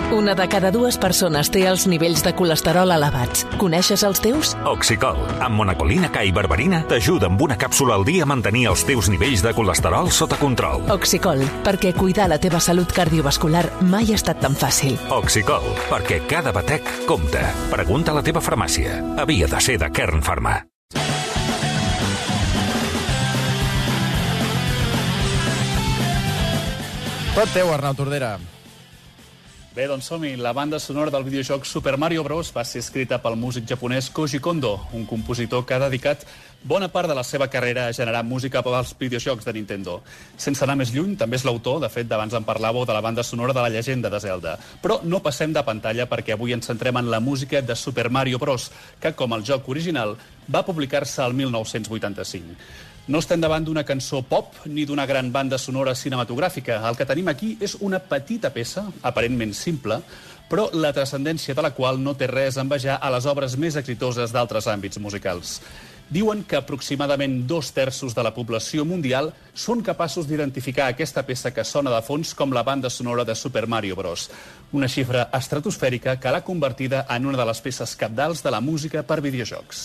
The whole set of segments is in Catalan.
Una de cada dues persones té els nivells de colesterol elevats. Coneixes els teus? Oxicol, amb monacolina K i berberina, t'ajuda amb una càpsula al dia a mantenir els teus nivells de colesterol sota control. Oxicol, perquè cuidar la teva salut cardiovascular mai ha estat tan fàcil. Oxicol, perquè cada batec compta. Pregunta a la teva farmàcia. Havia de ser de Kern Pharma. Tot teu, Arnau Tordera. Bé, doncs som-hi. La banda sonora del videojoc Super Mario Bros. Va ser escrita pel músic japonès Koji Kondo, un compositor que ha dedicat bona part de la seva carrera a generar música pels videojocs de Nintendo. Sense anar més lluny, també és l'autor, de fet, abans en parlàveu, de la banda sonora de la llegenda de Zelda. Però no passem de pantalla perquè avui ens centrem en la música de Super Mario Bros., que, com el joc original, va publicar-se el 1985. No estem davant d'una cançó pop ni d'una gran banda sonora cinematogràfica. El que tenim aquí és una petita peça, aparentment simple, però la transcendència de la qual no té res a envejar a les obres més exitoses d'altres àmbits musicals. Diuen que aproximadament 2/3 de la població mundial són capaços d'identificar aquesta peça que sona de fons com la banda sonora de Super Mario Bros. Una xifra estratosfèrica que l'ha convertida en una de les peces cabdals de la música per videojocs.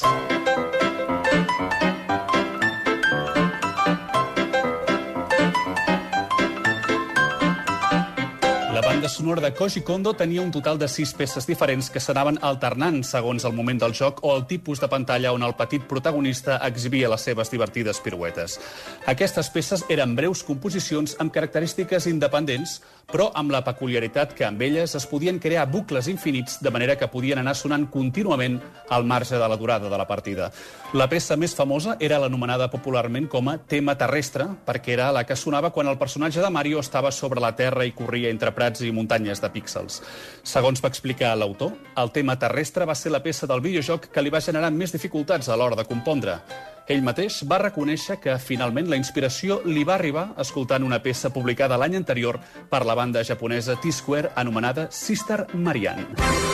La banda sonora de Koji Kondo tenia un total de 6 peces diferents que s'anaven alternant segons el moment del joc o el tipus de pantalla on el petit protagonista exhibia les seves divertides piruetes. Aquestes peces eren breus composicions amb característiques independents, però amb la peculiaritat que amb elles es podien crear bucles infinits de manera que podien anar sonant contínuament al marge de la durada de la partida. La peça més famosa era l'anomenada popularment com a tema terrestre, perquè era la que sonava quan el personatge de Mario estava sobre la terra i corria entre prats i muntanyes de píxels. Segons va explicar l'autor, el tema terrestre va ser la peça del videojoc que li va generar més dificultats a l'hora de compondre. Ell mateix va reconèixer que, finalment, la inspiració li va arribar escoltant una peça publicada l'any anterior per la banda japonesa T-Square anomenada Sister Marianne.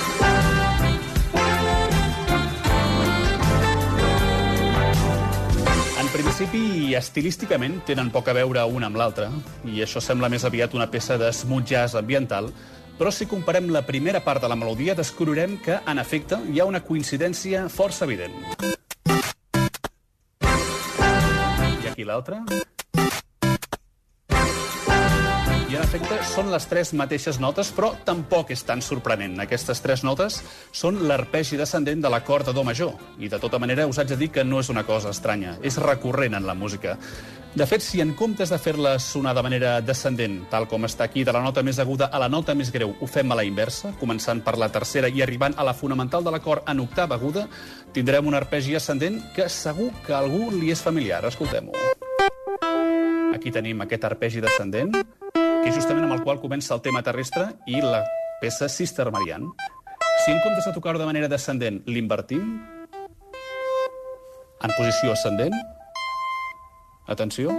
En principi i estilísticament tenen poc a veure una amb l'altra, i això sembla més aviat una peça de smooth jazz ambiental, però si comparem la primera part de la melodia descobrirem que, en efecte, hi ha una coincidència força evident. I aquí l'altra. I, en efecte, són les 3 mateixes notes, però tampoc és tan sorprenent. Aquestes 3 notes són l'arpegi descendent de l'acord de do major. I, de tota manera, us haig de dir que no és una cosa estranya. És recurrent en la música. De fet, si en comptes de fer-la sonar de manera descendent, tal com està aquí, de la nota més aguda a la nota més greu, ho fem a la inversa, començant per la tercera i arribant a la fonamental de l'acord en octava aguda, tindrem un arpegi ascendent que segur que a algú li és familiar. Escoltem-ho. Aquí tenim aquest arpegi descendent, que és justament amb el qual comença el tema terrestre i la peça Sister Marianne. Si en comptes de tocar-ho de manera descendent l'invertim, en posició ascendent, atenció,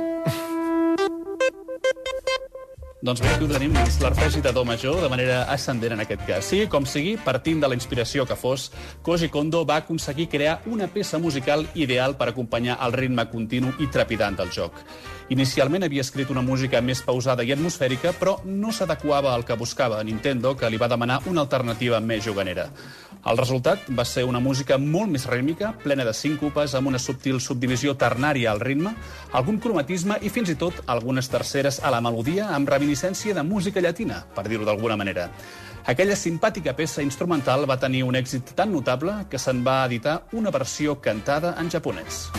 doncs bé, aquí ho tenim, és l'arpegi de do major, de manera ascendent en aquest cas. Sigui com sigui, partint de la inspiració que fos, Koji Kondo va aconseguir crear una peça musical ideal per acompanyar el ritme continu i trepidant del joc. Inicialment havia escrit una música més pausada i atmosfèrica, però no s'adequava al que buscava Nintendo, que li va demanar una alternativa més juganera. El resultat va ser una música molt més rítmica, plena de síncopes, amb una subtil subdivisió ternària al ritme, algun cromatisme i fins i tot algunes terceres a la melodia amb reminiscència de música llatina, per dir-ho d'alguna manera. Aquella simpàtica peça instrumental va tenir un èxit tan notable que se'n va editar una versió cantada en japonès.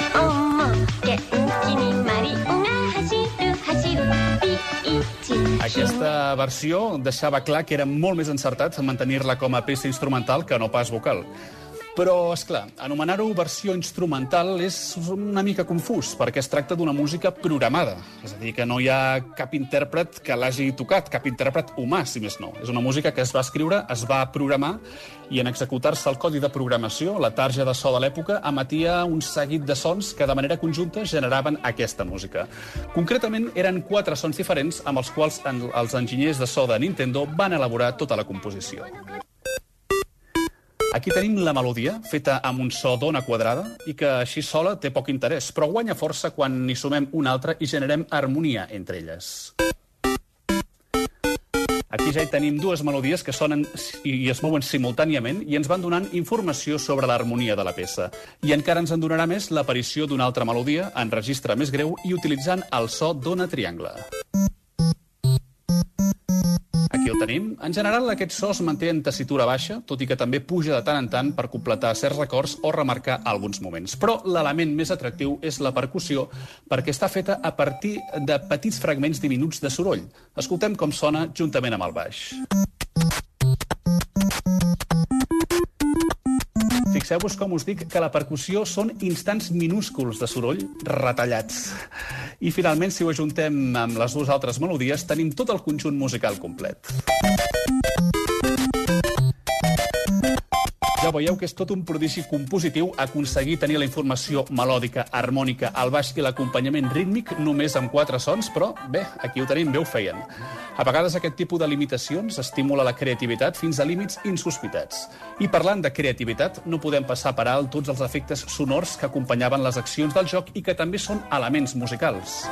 Aquesta versió deixava clar que era molt més encertat mantenir-la com a peça instrumental que no pas vocal. Però, esclar, anomenar-ho versió instrumental és una mica confús, perquè es tracta d'una música programada. És a dir, que no hi ha cap intèrpret que l'hagi tocat, cap intèrpret humà, si més no. És una música que es va escriure, es va programar, i en executar-se el codi de programació, la tarja de so de l'època emetia un seguit de sons que de manera conjunta generaven aquesta música. Concretament, eren 4 sons diferents amb els quals els enginyers de so de Nintendo van elaborar tota la composició. Aquí tenim la melodia, feta amb un so d'ona quadrada, i que així sola té poc interès, però guanya força quan hi sumem una altra i generem harmonia entre elles. Aquí ja hi tenim dues melodies que sonen i es mouen simultàniament i ens van donant informació sobre l'harmonia de la peça. I encara ens en donarà més l'aparició d'una altra melodia en registre més greu i utilitzant el so d'ona triangle. Aquí el tenim. En general, aquest so es manté en tessitura baixa, tot i que també puja de tant en tant per completar certs records o remarcar alguns moments. Però l'element més atractiu és la percussió, perquè està feta a partir de petits fragments diminuts de soroll. Escoltem com sona juntament amb el baix. Fixeu-vos com us dic que la percussió són instants minúsculs de soroll retallats. I finalment, si ho ajuntem amb les dues altres melodies, tenim tot el conjunt musical complet. Ja veieu que és tot un prodigi compositiu aconseguir tenir la informació melòdica, harmònica, el baix i l'acompanyament rítmic només amb 4 sons, però bé, aquí ho tenim, bé ho feien. A vegades aquest tipus de limitacions estimula la creativitat fins a límits insospitats. I parlant de creativitat, no podem passar per alt tots els efectes sonors que acompanyaven les accions del joc i que també són elements musicals.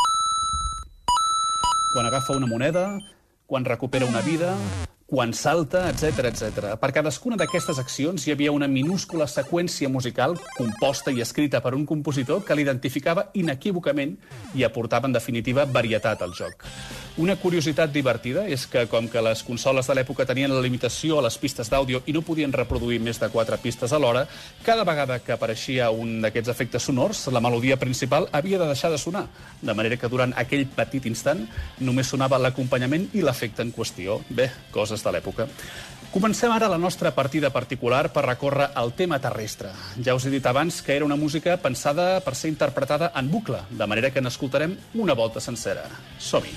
Quan agafa una moneda, quan recupera una vida, quan salta, etc. Per cadascuna d'aquestes accions hi havia una minúscula seqüència musical composta i escrita per un compositor que l'identificava inequívocament i aportava, en definitiva, varietat al joc. Una curiositat divertida és que, com que les consoles de l'època tenien la limitació a les pistes d'àudio i no podien reproduir més de 4 pistes alhora, cada vegada que apareixia un d'aquests efectes sonors, la melodia principal havia de deixar de sonar, de manera que durant aquell petit instant només sonava l'acompanyament i l'efecte en qüestió. Bé, coses de l'època. Comencem ara la nostra partida particular per recórrer el tema terrestre. Ja us he dit abans que era una música pensada per ser interpretada en bucle, de manera que n'escoltarem una volta sencera. Som-hi!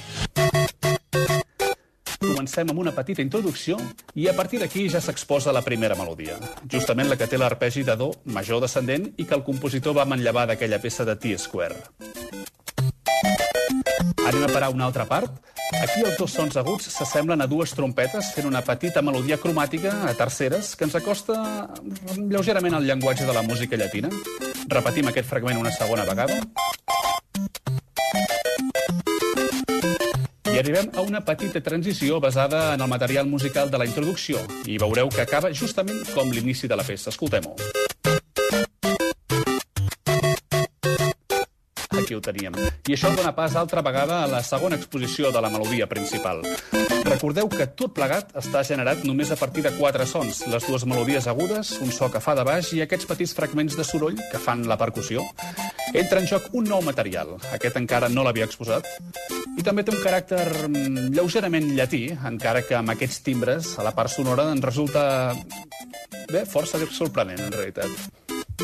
Comencem amb una petita introducció i a partir d'aquí ja s'exposa la primera melodia, justament la que té l'arpegi de do major descendent i que el compositor va manllevar d'aquella peça de T-Square. Anem a parar una altra part. Aquí els dos sons aguts s'assemblen a dues trompetes fent una petita melodia cromàtica a terceres que ens acosta lleugerament al llenguatge de la música llatina. Repetim aquest fragment una segona vegada. I arribem a una petita transició basada en el material musical de la introducció i veureu que acaba justament com l'inici de la peça. Escoltem-ho. Aquí ho teníem. I això dona pas altra vegada a la segona exposició de la melodia principal. Recordeu que tot plegat està generat només a partir de 4 sons, les dues melodies agudes, un so que fa de baix i aquests petits fragments de soroll que fan la percussió. Entra en joc un nou material, aquest encara no l'havia exposat, i també té un caràcter lleugerament llatí, encara que amb aquests timbres a la part sonora en resulta força sorprenent, en realitat.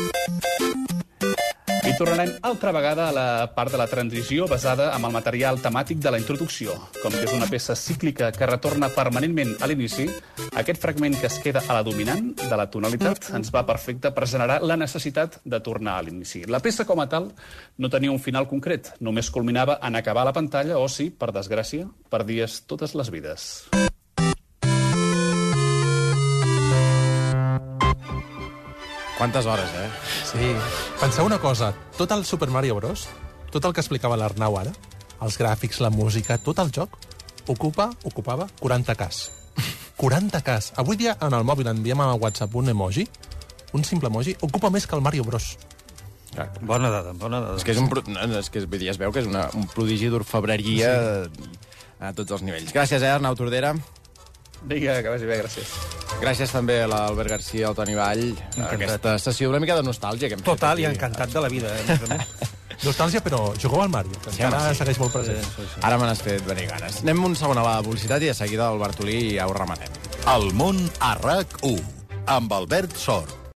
I tornarem altra vegada a la part de la transició basada en el material temàtic de la introducció. Com que és una peça cíclica que retorna permanentment a l'inici, aquest fragment que es queda a la dominant de la tonalitat ens va perfecte per generar la necessitat de tornar a l'inici. La peça com a tal no tenia un final concret, només culminava en acabar la pantalla o, sí, per desgràcia, perdies totes les vides. Quantes hores, Sí. Penseu una cosa, tot el Super Mario Bros., tot el que explicava l'Arnau ara, els gràfics, la música, tot el joc, ocupava 40K. 40K. Avui dia en el mòbil enviem a WhatsApp un emoji, un simple emoji, ocupa més que el Mario Bros. Bona dada, bona dada. És que vull dir, es veu que és un prodigi d'orfebreria a tots els nivells. Gràcies, Arnau Tordera. Vinga, que vagi bé, gràcies. Gràcies també a l'Albert Garcia, al Toni Vall. Aquesta sessió una mica de nostàlgia que hem fet. Total, i encantat de la vida, Nostàlgia, però jugeu al Mario, que encara segueix molt present. Ara me n'has fet venir ganes. Anem un segon a la publicitat i de seguida el Bartolí ja ho remenem. El món a RAC1, amb Albert Sort.